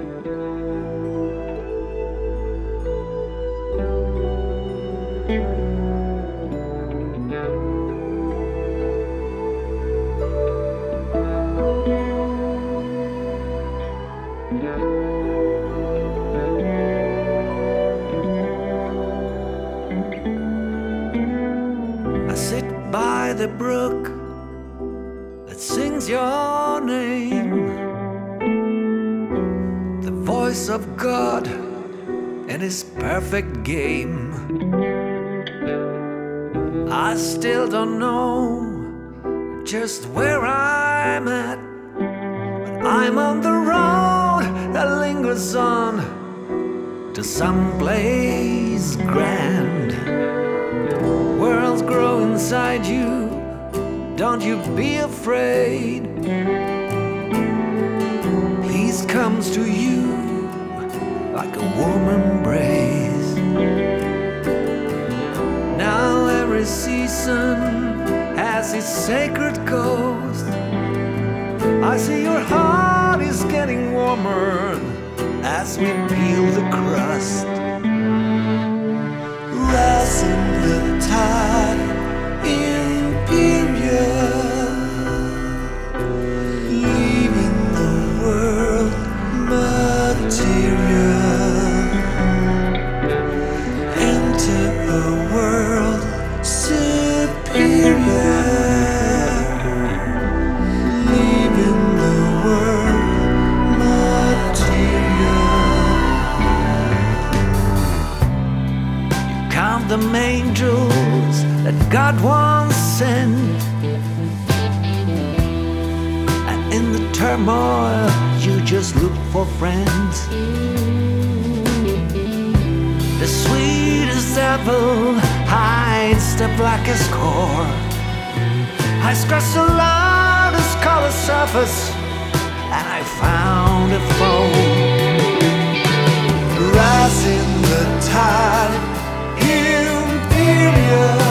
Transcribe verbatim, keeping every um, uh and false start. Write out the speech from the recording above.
I sit by the brook that sings your name, the voice of God and His perfect game. I still don't know just where I'm at, but I'm on the road that lingers on to some place grand. Worlds grow inside you, don't you be afraid. Peace comes to you like a warm embrace. Now every season has its sacred coast. I see your heart is getting warmer as we peel the crust. Rising the tide, imperial, leaving the world material. Enter a world superior, leaving the world material. Count the angels that God once sent, and in the turmoil you just look for friends. The sweetest apple hides the blackest core. I scratched the loudest color surface and I found a foe. Rising the tide, imperial,